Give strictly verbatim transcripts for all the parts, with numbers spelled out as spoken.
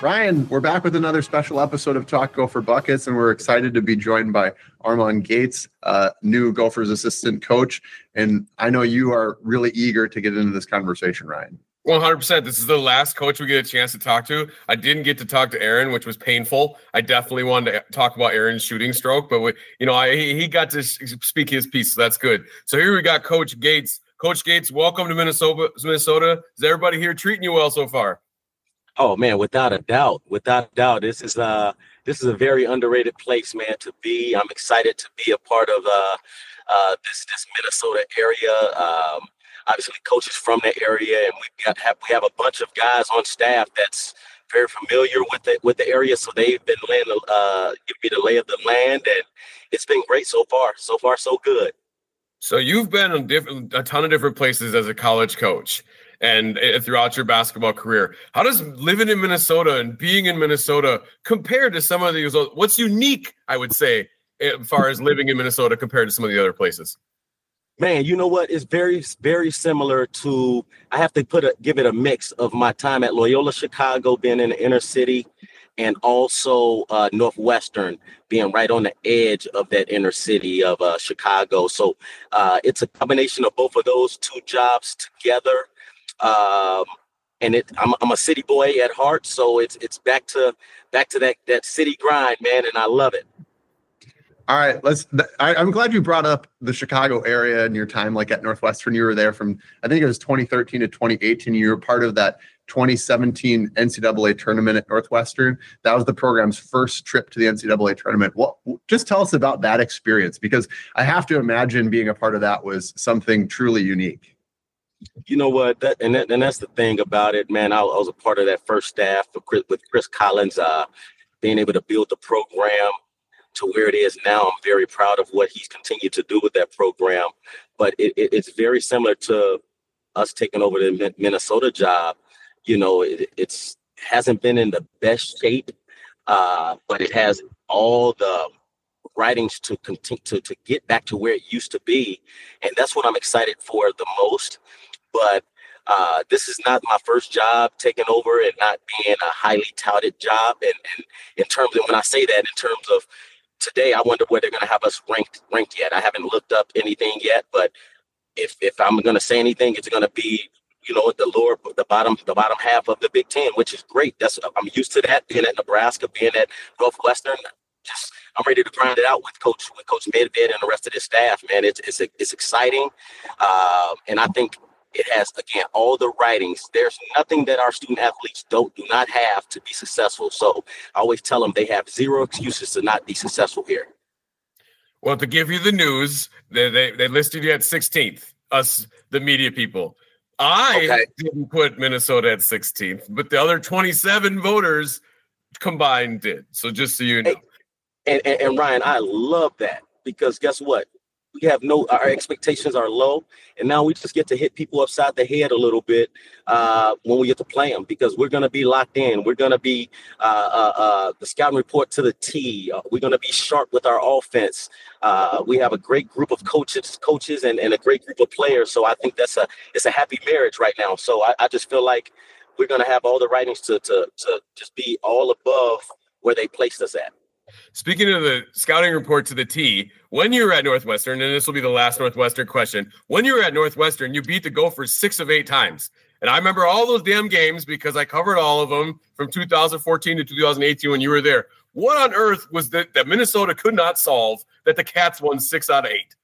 Ryan, we're back with another special episode of Talk Gopher Buckets, and we're excited to be joined by Armon Gates, uh, new Gophers assistant coach. And I know you are really eager to get into this conversation, Ryan. one hundred percent. This is the last coach we get a chance to talk to. I didn't get to talk to Aaron, which was painful. I definitely wanted to talk about Aaron's shooting stroke, but we, you know, I, he got to speak his piece, so that's good. So here we got Coach Gates. Coach Gates, welcome to Minnesota. Minnesota. Is everybody here treating you well so far? Oh man, without a doubt, without a doubt, this is uh this is a very underrated place, man, to be. I'm excited to be a part of uh uh this this Minnesota area. Um, obviously, coaches from the area, and we got have, we have a bunch of guys on staff that's very familiar with the with the area, so they've been laying uh giving me the lay of the land, and it's been great so far. So far, so good. So you've been in different, a ton of different places as a college coach and uh, throughout your basketball career. How does living in Minnesota and being in Minnesota compare to some of these? What's unique, I would say, as far as living in Minnesota compared to some of the other places? Man, you know what? It's very, very similar to, I have to put a, give it a mix of my time at Loyola Chicago, being in the inner city, and also uh, Northwestern, being right on the edge of that inner city of uh, Chicago. So uh, it's a combination of both of those two jobs together. Um, and it, I'm, I'm a city boy at heart, so it's it's back to back to that that city grind, man, and I love it. All right, let's. I, I'm glad you brought up the Chicago area and your time, like at Northwestern. You were there from, I think it was twenty thirteen to twenty eighteen. You were part of that twenty seventeen N C double A tournament at Northwestern. That was the program's first trip to the N C double A tournament. What? Just tell us about that experience, because I have to imagine being a part of that was something truly unique. You know what? That and that, and that's the thing about it, man. I, I was a part of that first staff with Chris, with Chris Collins, uh, being able to build the program to where it is now. I'm very proud of what he's continued to do with that program. But it, it, it's very similar to us taking over the Minnesota job. You know, it it's hasn't been in the best shape, uh, but it has all the writings to continue to, to get back to where it used to be. And that's what I'm excited for the most. But uh, this is not my first job taking over and not being a highly touted job. And, and in terms of, when I say that, in terms of today, I wonder where they're going to have us ranked ranked yet. I haven't looked up anything yet, but if if I'm going to say anything, it's going to be, you know, at the lower, the bottom, the bottom half of the Big Ten, which is great. That's I'm used to that, being at Nebraska, being at Northwestern. Just I'm ready to grind it out with Coach with Coach Medved and the rest of his staff. Man, it's it's it's exciting, uh, and I think it has, again, all the writings. There's nothing that our student athletes don't do not have to be successful. So I always tell them they have zero excuses to not be successful here. Well, to give you the news, they they, they listed you at sixteenth. Us, the media people. I okay. didn't put Minnesota at sixteenth, but the other twenty-seven voters combined did. So just so you know. And, and, and Ryan, I love that, because guess what? We have no, our expectations are low, and now we just get to hit people upside the head a little bit uh, when we get to play them, because we're going to be locked in. We're going to be uh, uh, uh, the scouting report to the T. Uh, we're going to be sharp with our offense. Uh, we have a great group of coaches, coaches, and, and a great group of players. So I think that's a it's a happy marriage right now. So I, I just feel like we're going to have all the writings to to to just be all above where they placed us at. Speaking of the scouting report to the T, when you were at Northwestern, and this will be the last Northwestern question, when you were at Northwestern, you beat the Gophers six of eight times. And I remember all those damn games because I covered all of them from two thousand fourteen to two thousand eighteen when you were there. What on earth was that that Minnesota could not solve that the Cats won six out of eight?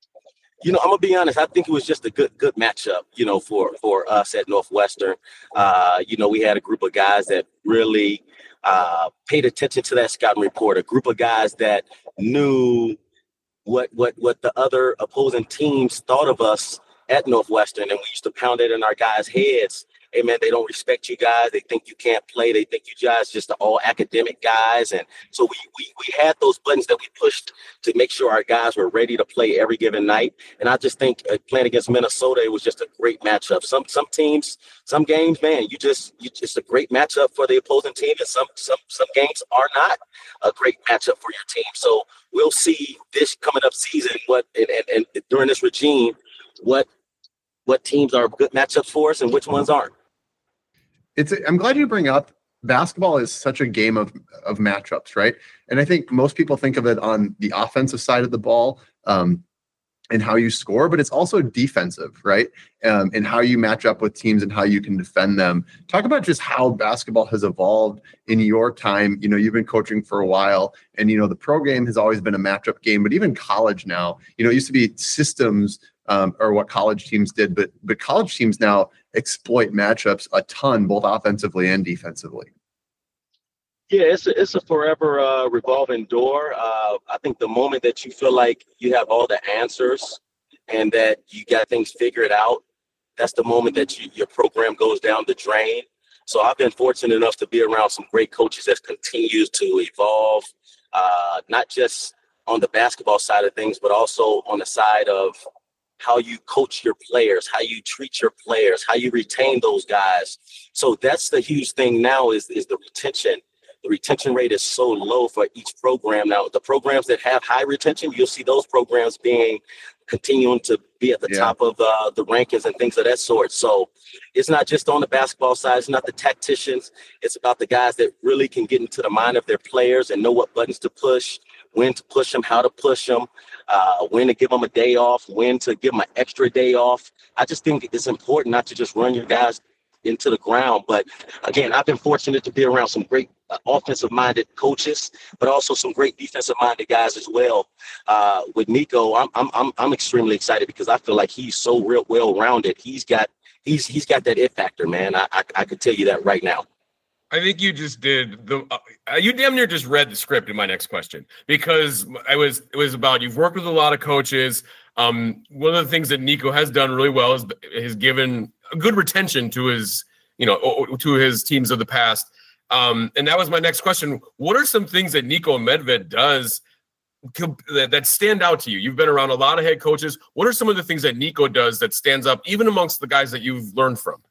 You know, I'm going to be honest. I think it was just a good good matchup, you know, for, for us at Northwestern. Uh, you know, we had a group of guys that really – uh, paid attention to that scouting report, a group of guys that knew what what what the other opposing teams thought of us at Northwestern, and we used to pound it in our guys' heads. Hey, man, they don't respect you guys. They think you can't play. They think you guys just are all academic guys. And so we, we we had those buttons that we pushed to make sure our guys were ready to play every given night. And I just think uh, playing against Minnesota, it was just a great matchup. Some some teams, some games, man, you just you just a great matchup for the opposing team, and some some some games are not a great matchup for your team. So we'll see this coming up season what and, and, and during this regime what what teams are good matchups for us and which ones aren't. It's. I'm glad you bring up basketball is such a game of of matchups, right? And I think most people think of it on the offensive side of the ball, um, and how you score, but it's also defensive, right? Um, and how you match up with teams and how you can defend them. Talk about just how basketball has evolved in your time. You know, you've been coaching for a while, and, you know, the pro game has always been a matchup game, but even college now, you know, it used to be systems, um, or what college teams did, but, but college teams now exploit matchups a ton, both offensively and defensively. Yeah, it's a, it's a forever uh, revolving door. Uh, I think the moment that you feel like you have all the answers and that you got things figured out, that's the moment that you, your program goes down the drain. So I've been fortunate enough to be around some great coaches that continues to evolve, uh, not just on the basketball side of things, but also on the side of how you coach your players, how you treat your players, how you retain those guys. So that's the huge thing now is, is the retention. The retention rate is so low for each program. Now, the programs that have high retention, you'll see those programs being continuing to be at the yeah. top of uh, the rankings and things of that sort. So it's not just on the basketball side. It's not the tacticians. It's about the guys that really can get into the mind of their players and know what buttons to push, when to push them, how to push them, uh, when to give them a day off, when to give them an extra day off. I just think it's important not to just run your guys into the ground. But again, I've been fortunate to be around some great uh, offensive-minded coaches, but also some great defensive-minded guys as well. Uh, with Nico, I'm I'm I'm I'm extremely excited because I feel like he's so real well-rounded. He's got he's he's got that it factor, man. I I, I could tell you that right now. I think you just did the uh, you damn near just read the script in my next question, because I was it was about you've worked with a lot of coaches. Um, one of the things that Nico has done really well is has given a good retention to his, you know, to his teams of the past. Um, and that was my next question. What are some things that Niko Medved does that, that stand out to you? You've been around a lot of head coaches. What are some of the things that Nico does that stands up even amongst the guys that you've learned from?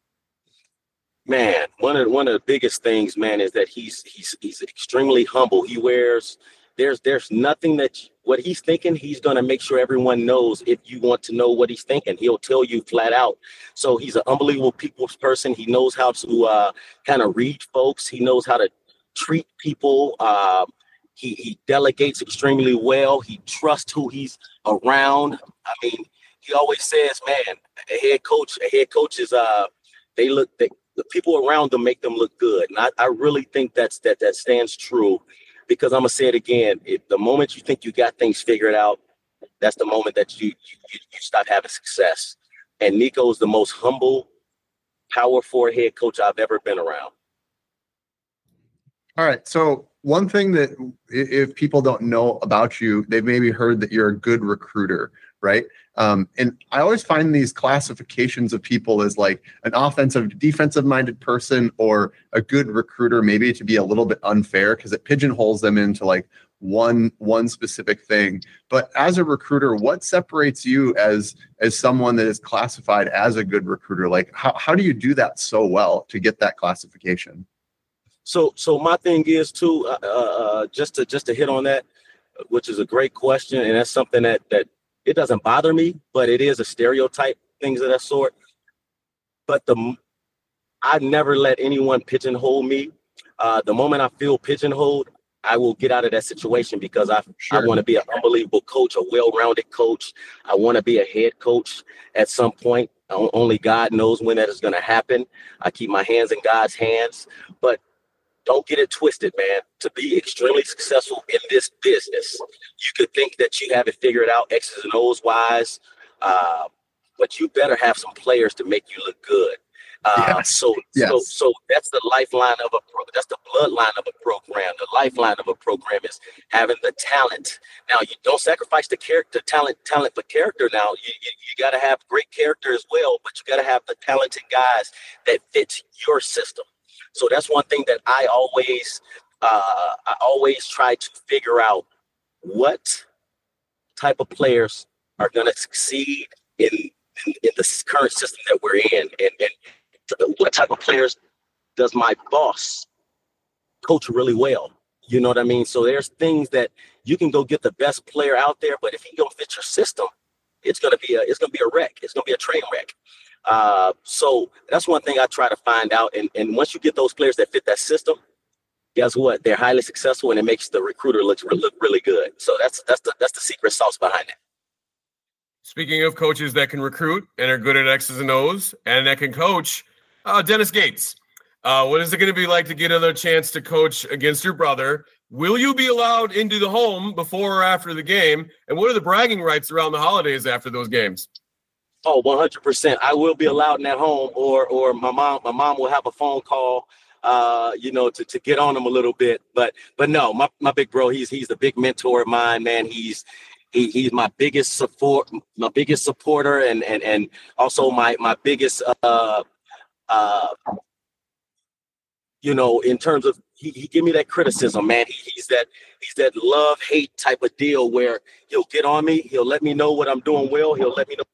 Man, one of one of the biggest things, man, is that he's he's he's extremely humble. He wears there's there's nothing that what he's thinking, he's gonna make sure everyone knows. If you want to know what he's thinking, he'll tell you flat out. So he's an unbelievable people's person. He knows how to uh, kind of read folks. He knows how to treat people. Uh, he he delegates extremely well. He trusts who he's around. I mean, he always says, man, a head coach, a head coach is uh they look they. The people around them make them look good. And I, I really think that's that that stands true, because I'm going to say it again. If the moment you think you got things figured out, that's the moment that you, you, you stop having success. And Nico is the most humble, power forward head coach I've ever been around. All right. So one thing that if people don't know about you, they've maybe heard that you're a good recruiter, right? Um, and I always find these classifications of people as like an offensive, defensive minded person or a good recruiter, maybe to be a little bit unfair because it pigeonholes them into like one, one specific thing. But as a recruiter, what separates you as, as someone that is classified as a good recruiter? Like how, how do you do that so well to get that classification? So, so my thing is too, uh, uh, just to, just to hit on that, which is a great question. And that's something that, that, it doesn't bother me, but it is a stereotype, things of that sort. But the I never let anyone pigeonhole me. Uh, the moment I feel pigeonholed, I will get out of that situation because I sure. I want to be an unbelievable coach, a well-rounded coach. I want to be a head coach at some point. Only God knows when that is going to happen. I keep my hands in God's hands, but don't get it twisted, man. To be extremely successful in this business, you could think that you have it figured out X's and O's wise, uh, but you better have some players to make you look good. Uh, yes. So, yes. so, so that's the lifeline of a pro. That's the bloodline of a program. The lifeline of a program is having the talent. Now, you don't sacrifice the character, talent, talent for character. Now, you you, you got to have great character as well, but you got to have the talented guys that fit your system. So that's one thing that I always, uh, I always try to figure out what type of players are going to succeed in, in in the current system that we're in, and, and what type of players does my boss coach really well. You know what I mean? So there's things that you can go get the best player out there, but if he don't fit your system, it's gonna be a it's gonna be a wreck. It's gonna be a train wreck. Uh, so that's one thing I try to find out. And, and once you get those players that fit that system, guess what? They're highly successful, and it makes the recruiter look, look really good. So that's that's the that's the secret sauce behind it. Speaking of coaches that can recruit and are good at X's and O's and that can coach, uh, Dennis Gates. Uh, what is it going to be like to get another chance to coach against your brother? Will you be allowed into the home before or after the game? And what are the bragging rights around the holidays after those games? Oh, one hundred percent. I will be allowed in at home, or or my mom my mom will have a phone call, uh, you know, to, to get on him a little bit. But but no, my, my big bro, he's he's the big mentor of mine, man. He's he, he's my biggest support, my biggest supporter, and and and also my my biggest uh uh you know, in terms of he, he give me that criticism, man. He, he's that he's that love hate type of deal where he'll get on me, he'll let me know what I'm doing well, he'll let me know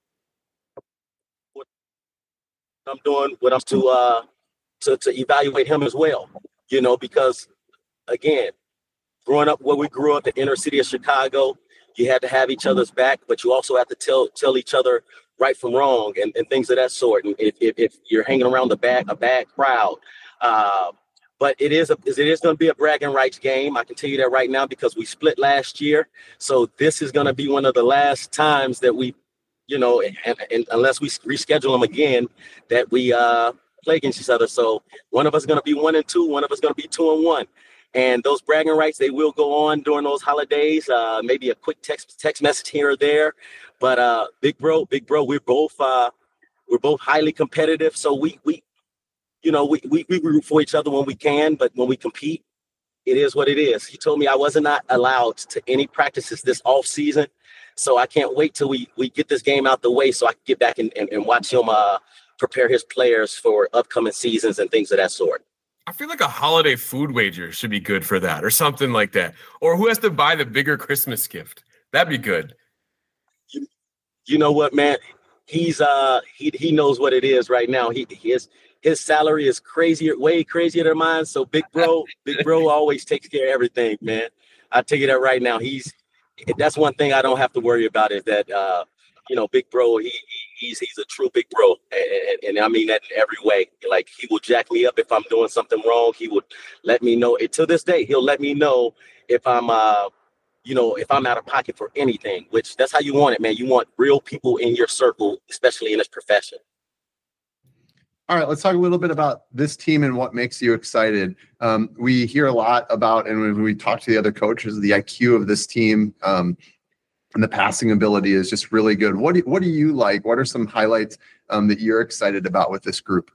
what I'm doing, what I'm to uh to to evaluate him as well, you know, because again, growing up where we grew up, the inner city of Chicago, you had to have each other's back, but you also have to tell tell each other right from wrong and, and things of that sort. And if, if if you're hanging around the back a bad crowd. Uh, but it is a, it is going to be a bragging rights game. I can tell you that right now because we split last year. So this is going to be one of the last times that we, you know, and, and unless we reschedule them again, that we uh, play against each other. So one of us is going to be one and two, one of us is going to be two and one. And those bragging rights, they will go on during those holidays. Uh, maybe a quick text text message here or there. But uh, big bro, big bro, we're both uh, we're both highly competitive. So we we. You know, we, we we root for each other when we can, but when we compete, it is what it is. He told me I wasn't not allowed to any practices this off season, so I can't wait till we we get this game out the way so I can get back and, and, and watch him uh, prepare his players for upcoming seasons and things of that sort. I feel like a holiday food wager should be good for that or something like that. Or who has to buy the bigger Christmas gift? That'd be good. You, you know what, man? He's uh he he knows what it is right now. He, he is. His salary is crazier, way crazier than mine. So big bro, big bro always takes care of everything, man. I tell you that right now. He's that's one thing I don't have to worry about is that uh, you know, big bro. He he's he's a true big bro, and, and, and I mean that in every way. Like he will jack me up if I'm doing something wrong. He would let me know. And to this day, he'll let me know if I'm uh, you know, if I'm out of pocket for anything. Which that's how you want it, man. You want real people in your circle, especially in this profession. All right, let's talk a little bit about this team and what makes you excited. Um, we hear a lot about, and when we talk to the other coaches, the I Q of this team um, and the passing ability is just really good. What do, what do you like? What are some highlights um, that you're excited about with this group?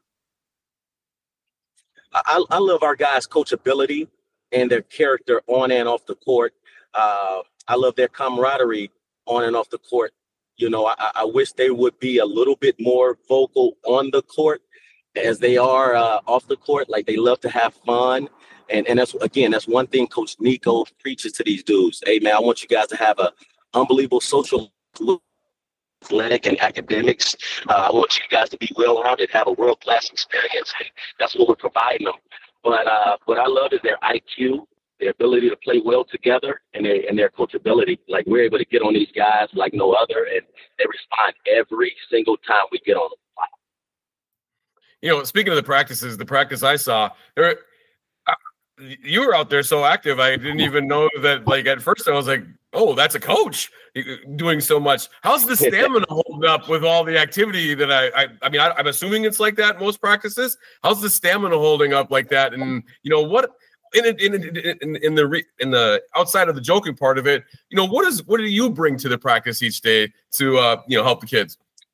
I, I love our guys' coachability and their character on and off the court. Uh, I love their camaraderie on and off the court. You know, I, I wish they would be a little bit more vocal on the court as they are uh, off the court. Like they love to have fun. And and that's, again, that's one thing Coach Nico preaches to these dudes. Hey, man, I want you guys to have a unbelievable social, athletic, and academics. Uh, I want you guys to be well-rounded, have a world-class experience. And that's what we're providing them. But uh, what I love is their I Q, their ability to play well together, and their, and their coachability. Like we're able to get on these guys like no other, and they respond every single time we get on them. You know, speaking of the practices, the practice I saw, there, uh, you were out there so active. I didn't even know that. Like at first, I was like, "Oh, that's a coach doing so much." How's the stamina holding up with all the activity that I? I, I mean, I, I'm assuming it's like that in most practices. How's the stamina holding up like that? And you know what? In in in, in the re, in the outside of the joking part of it, you know, what is what do you bring to the practice each day to uh, you know help the kids?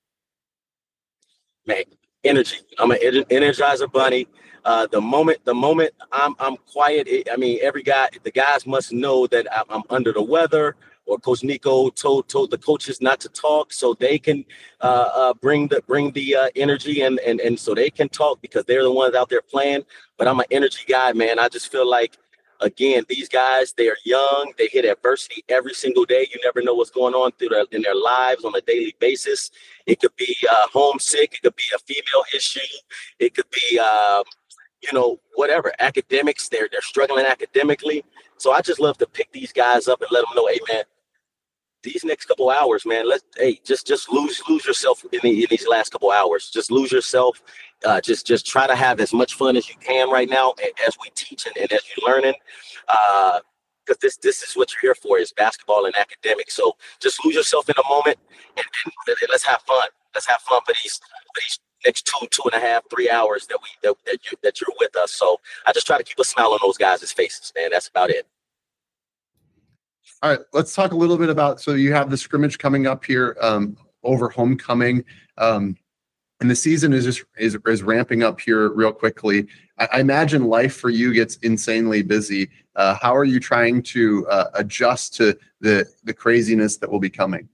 Man. Energy. I'm an energizer bunny. Uh, the moment, the moment I'm, I'm quiet. It, I mean, every guy, the guys must know that I'm, I'm under the weather. Or Coach Nico told told the coaches not to talk, so they can uh, uh, bring the bring the uh, energy and and and so they can talk because they're the ones out there playing. But I'm an energy guy, man. I just feel like, again, these guys, they are young. They hit adversity every single day. You never know what's going on through their, in their lives on a daily basis. It could be uh, homesick. It could be a female issue. It could be, uh, you know, whatever, academics. They're, they're struggling academically. So I just love to pick these guys up and let them know, hey, man, these next couple hours, man, let's hey, just just lose lose yourself in, the, in these last couple hours. Just lose yourself. Uh, just just try to have as much fun as you can right now as we teach and, and as you're learning. Uh, because this this is what you're here for, is basketball and academics. So just lose yourself in a moment and, and, and let's have fun. Let's have fun for these for these next two, two and a half, three hours that we that, that you that you're with us. So I just try to keep a smile on those guys' faces, man. That's about it. All right, let's talk a little bit about, so you have the scrimmage coming up here um, over homecoming. Um, and the season is just is, is ramping up here real quickly. I, I imagine life for you gets insanely busy. Uh, how are you trying to uh, adjust to the the craziness that will be coming?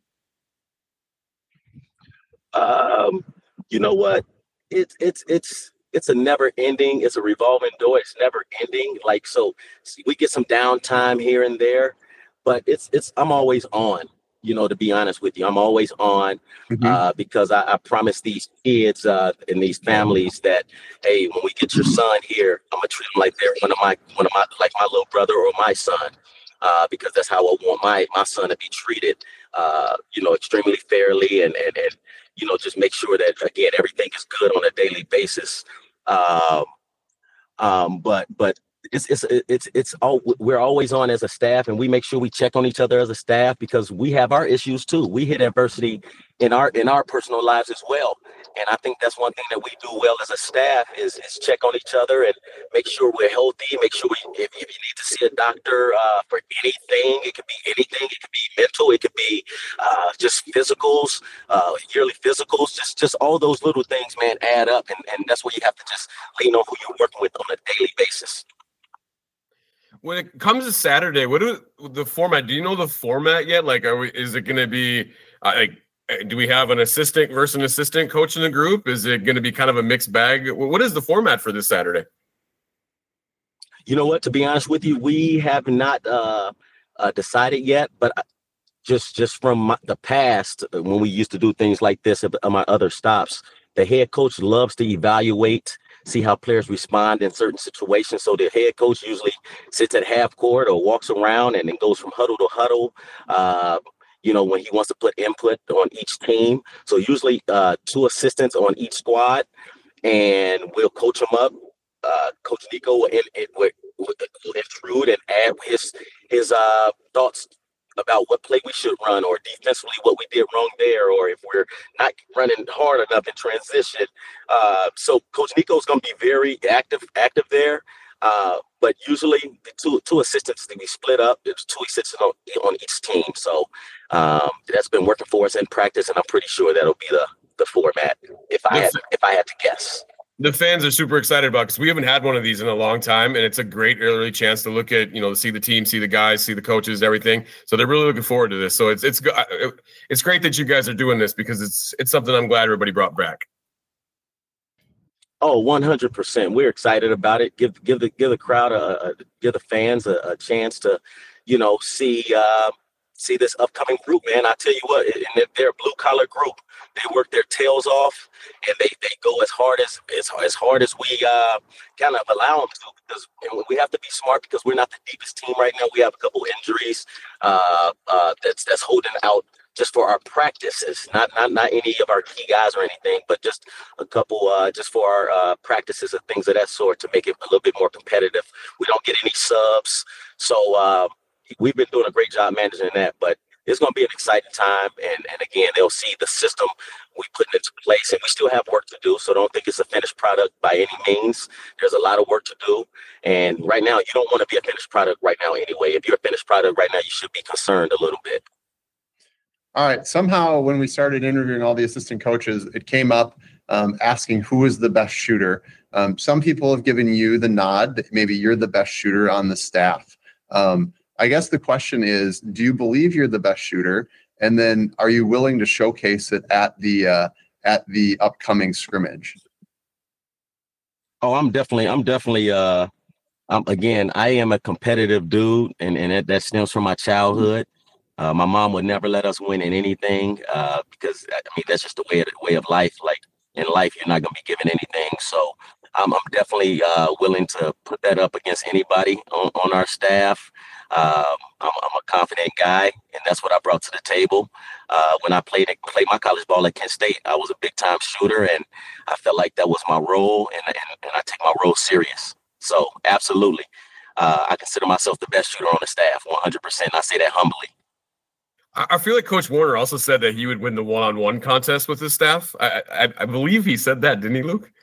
Um, you know what? It's it's it's it's a never ending. It's a revolving door. It's never ending. Like, so we get some downtime here and there, but it's it's I'm always on. You know, to be honest with you, I'm always on mm-hmm. uh, because I, I promise these kids uh, and these families that, hey, when we get your son here, I'm gonna treat him like they're one of my one of my like my little brother or my son, uh, because that's how I want my my son to be treated. Uh, you know, extremely fairly and and and you know, just make sure that again everything is good on a daily basis. Um, um, but but. It's it's it's it's all we're always on as a staff, and we make sure we check on each other as a staff because we have our issues too. We hit adversity in our in our personal lives as well, and I think that's one thing that we do well as a staff is is check on each other and make sure we're healthy. Make sure we, if, if you need to see a doctor uh, for anything, it could be anything. It could be mental. It could be uh, just physicals, uh, yearly physicals. Just just all those little things, man, add up, and and that's where you have to just lean on who you're working with on a daily basis. When it comes to Saturday, what do the format? Do you know the format yet? Like, are we? Is it going to be uh, like? Do we have an assistant versus an assistant coach in the group? Is it going to be kind of a mixed bag? What is the format for this Saturday? You know what? To be honest with you, we have not uh, uh, decided yet. But just just from my, the past, when we used to do things like this at my other stops, the head coach loves to evaluate, see how players respond in certain situations. So the head coach usually sits at half court or walks around and then goes from huddle to huddle, uh, you know, when he wants to put input on each team. So usually uh, two assistants on each squad, and we'll coach them up. Uh, Coach Nico will, in, in, will, will intrude and add his, his uh, thoughts about what play we should run, or defensively what we did wrong there, or if we're not running hard enough in transition. Uh, so Coach Nico is going to be very active, active there. Uh, but usually the two two assistants that we split up. There's two assistants on, on each team. So um, that's been working for us in practice, and I'm pretty sure that'll be the the format if I had if I had to guess. The fans are super excited about, because we haven't had one of these in a long time, and it's a great early chance to look at, you know, see the team, see the guys, see the coaches, everything. So they're really looking forward to this. So it's it's it's great that you guys are doing this, because it's it's something I'm glad everybody brought back. Oh, one hundred percent. We're excited about it. Give give the give the crowd a, a give the fans a, a chance to, you know, see uh, see this upcoming group, man. I tell you what, and they're a blue collar group. They work their tails off, and they, they go as hard as as, as hard as we uh, kind of allow them to, because and we have to be smart, because we're not the deepest team right now. We have a couple injuries uh, uh, that's that's holding out just for our practices, not not not any of our key guys or anything, but just a couple uh, just for our uh, practices and things of that sort to make it a little bit more competitive. We don't get any subs, so uh, we've been doing a great job managing that, but it's going to be an exciting time, and, and again, they'll see the system we put into place, and we still have work to do, so don't think it's a finished product by any means. There's a lot of work to do, and right now, you don't want to be a finished product right now anyway. If you're a finished product right now, you should be concerned a little bit. All right. Somehow, when we started interviewing all the assistant coaches, it came up um, asking who is the best shooter. Um, some people have given you the nod that maybe you're the best shooter on the staff. Um, I guess the question is, do you believe you're the best shooter? And then are you willing to showcase it at the uh, at the upcoming scrimmage? Oh, I'm definitely, I'm definitely, uh, I'm, again, I am a competitive dude, and, and that, that stems from my childhood. Uh, my mom would never let us win in anything uh, because, I mean, that's just the way of, the way of life. Like, in life, you're not going to be given anything. So I'm, I'm definitely uh, willing to put that up against anybody on, on our staff. Um, I'm, I'm a confident guy, and that's what I brought to the table. Uh, when I played played my college ball at Kent State, I was a big time shooter, and I felt like that was my role, and, and, and I take my role serious. So absolutely, uh, I consider myself the best shooter on the staff, one hundred percent. I say that humbly. I feel like Coach Warner also said that he would win the one-on-one contest with his staff. I, I, I believe he said that, didn't he, Luke?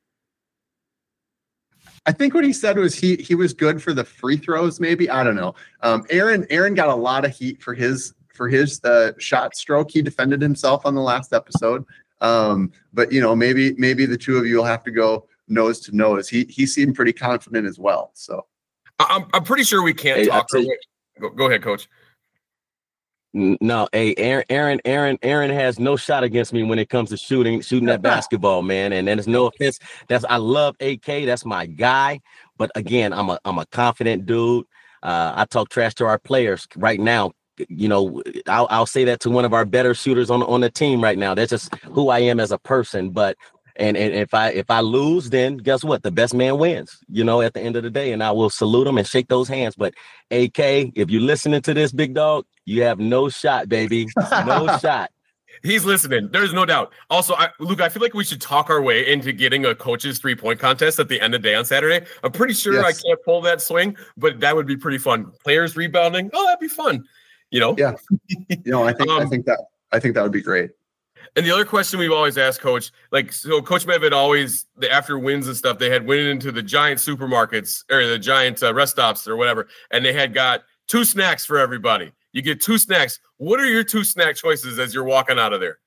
I think what he said was he he was good for the free throws. Maybe, I don't know. Um, Aaron Aaron got a lot of heat for his for his uh, shot stroke. He defended himself on the last episode. Um, but you know, maybe maybe the two of you will have to go nose to nose. He he seemed pretty confident as well. So I'm I'm pretty sure we can't hey, talk. Go, go ahead, Coach. No, hey, Aaron, Aaron, Aaron, Aaron has no shot against me when it comes to shooting, shooting that basketball, man. And there's no offense. That's I love A K. That's my guy. But again, I'm a I'm a confident dude. Uh, I talk trash to our players right now. You know, I'll I'll say that to one of our better shooters on on the team right now. That's just who I am as a person. But and and if I if I lose, then guess what? The best man wins. You know, at the end of the day, and I will salute them and shake those hands. But A K, if you're listening to this, big dog, you have no shot, baby. No shot. He's listening. There's no doubt. Also, I, Luke, I feel like we should talk our way into getting a coach's three-point contest at the end of the day on Saturday. I'm pretty sure yes. I can't pull that swing, but that would be pretty fun. Players rebounding. Oh, that'd be fun. You know? Yeah. You know, I think um, I think that I think that would be great. And the other question we've always asked, Coach, like, so Coach Mev had always, the after wins and stuff, they had went into the giant supermarkets or the giant uh, rest stops or whatever, and they had got two snacks for everybody. You get two snacks. What are your two snack choices as you're walking out of there?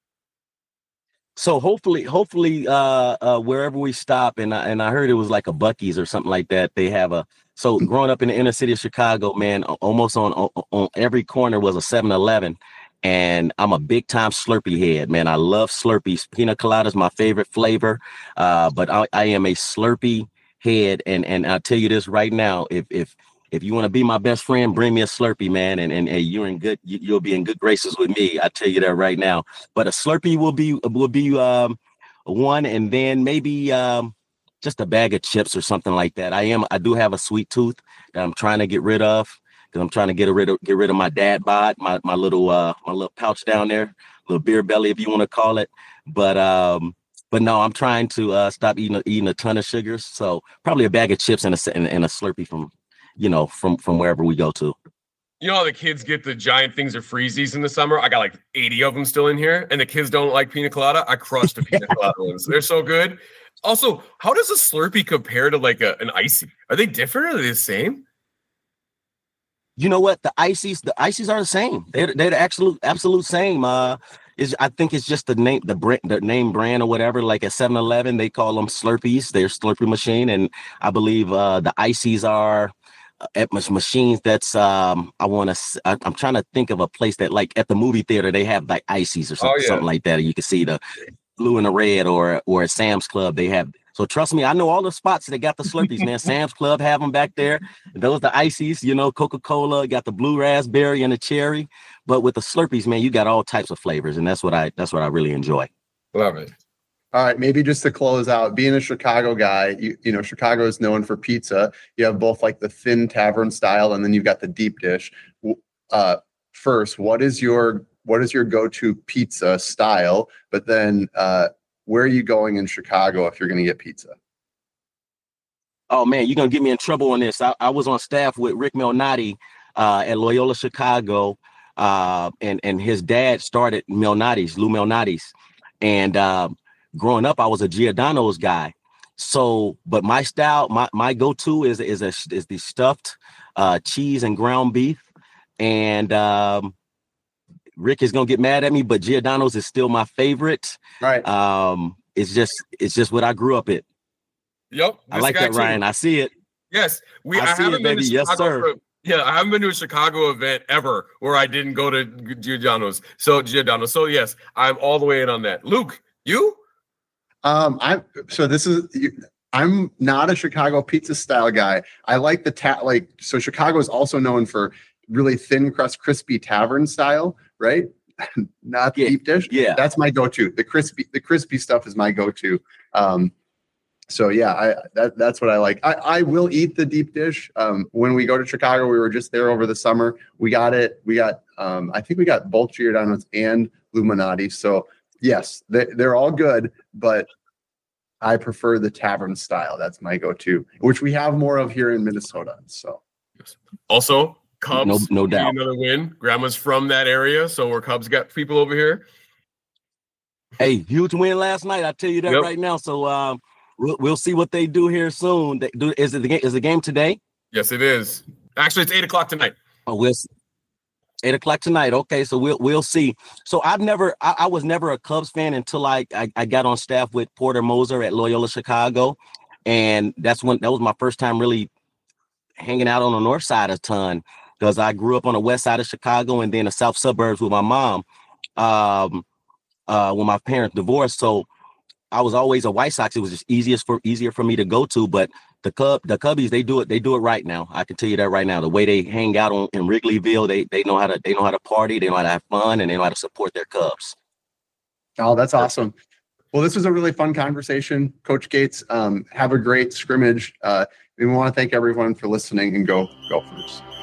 So hopefully, hopefully, uh, uh, wherever we stop, and I, and I heard it was like a Buc-ee's or something like that. They have a so growing up in the inner city of Chicago, man, almost on on, on every corner was a seven eleven. And I'm a big time Slurpee head, man. I love Slurpees. Pina colada is my favorite flavor, uh, but I, I am a Slurpee head. And and I'll tell you this right now: if if if you want to be my best friend, bring me a Slurpee, man, and and, and you're in good. You, you'll be in good graces with me. I tell you that right now. But a Slurpee will be will be um, one, and then maybe um, just a bag of chips or something like that. I am I do have a sweet tooth that I'm trying to get rid of. I'm trying to get rid of get rid of my dad bod, my my little uh my little pouch down there, little beer belly if you want to call it. But um, but no, I'm trying to uh stop eating eating a ton of sugars. So probably a bag of chips and a and, and a Slurpee from, you know, from from wherever we go to. You know how the kids get the giant things of freezies in the summer? I got like eighty of them still in here, and the kids don't like pina colada. I crushed the pina colada ones. They're so good. Also, how does a Slurpee compare to like a, an icy? Are they different? Or are they the same? You know what? The ices, the ices are the same. They're they're the absolute absolute same. Uh, is I think it's just the name, the brand, the name brand or whatever. Like at seven eleven, they call them Slurpees. They're Slurpee machine, and I believe uh, the ices are at machines. That's um, I want to. I'm trying to think of a place that like at the movie theater they have like ices or something, oh, yeah. something like that. You can see the blue and the red, or or at Sam's Club they have. So trust me, I know all the spots that got the Slurpees, man. Sam's Club have them back there. Those the ices, you know, Coca-Cola got the blue raspberry and the cherry. But with the Slurpees, man, you got all types of flavors, and that's what I that's what I really enjoy. Love it. All right, maybe just to close out, being a Chicago guy, you you know, Chicago is known for pizza. You have both like the thin tavern style, and then you've got the deep dish. Uh, first, what is your what is your go-to pizza style? But then uh where are you going in Chicago if you're going to get pizza? Oh, man, you're going to get me in trouble on this. I, I was on staff with Rick Malnati uh, at Loyola Chicago, uh, and, and his dad started Malnati's, Lou Malnati's. And uh, growing up, I was a Giordano's guy. So, but my style, my, my go-to is, is, a, is the stuffed uh, cheese and ground beef. And um, Rick is gonna get mad at me, but Giordano's is still my favorite. Right. Um, it's just it's just what I grew up in. Yep. I like that, too. Ryan. I see it. Yes. We I, I see haven't it, been baby. to Yes, Chicago sir. for, yeah, I haven't been to a Chicago event ever where I didn't go to Giordano's. So Giordano. So yes, I'm all the way in on that. Luke, you? Um, I'm so this is I'm not a Chicago pizza style guy. I like the ta- like so Chicago is also known for really thin crust, crispy tavern style, right? Not yeah, deep dish. Yeah, that's my go-to. The crispy, the crispy stuff is my go-to. Um, So yeah, I that that's what I like. I, I will eat the deep dish. Um, when we go to Chicago, we were just there over the summer. We got it. We got um, I think we got both Giordano's and Luminati. So yes, they they're all good, but I prefer the tavern style. That's my go-to, which we have more of here in Minnesota. So also Cubs, no, no doubt, another win. Grandma's from that area, so we're Cubs got people over here. Hey, huge win last night. I tell you that Yep. right now. So um, we'll we'll see what they do here soon. They do is it the game? Is the game today? Yes, it is. Actually, it's eight o'clock tonight. Oh, we'll see. Eight o'clock tonight. Okay, so we'll we'll see. So I've never, I, I was never a Cubs fan until I, I I got on staff with Porter Moser at Loyola Chicago, and that's when that was my first time really hanging out on the north side a ton because I grew up on the west side of Chicago and then the south suburbs with my mom. Um, uh, when my parents divorced, so I was always a White Sox. It was just easiest for easier for me to go to, but the Cub, the Cubbies, they do it. They do it right now. I can tell you that right now. The way they hang out on, in Wrigleyville, they they know how to they know how to party. They know how to have fun, and they know how to support their Cubs. Oh, that's awesome. Well, this was a really fun conversation, Coach Gates. Um, have a great scrimmage. Uh, we want to thank everyone for listening, and go Gophers.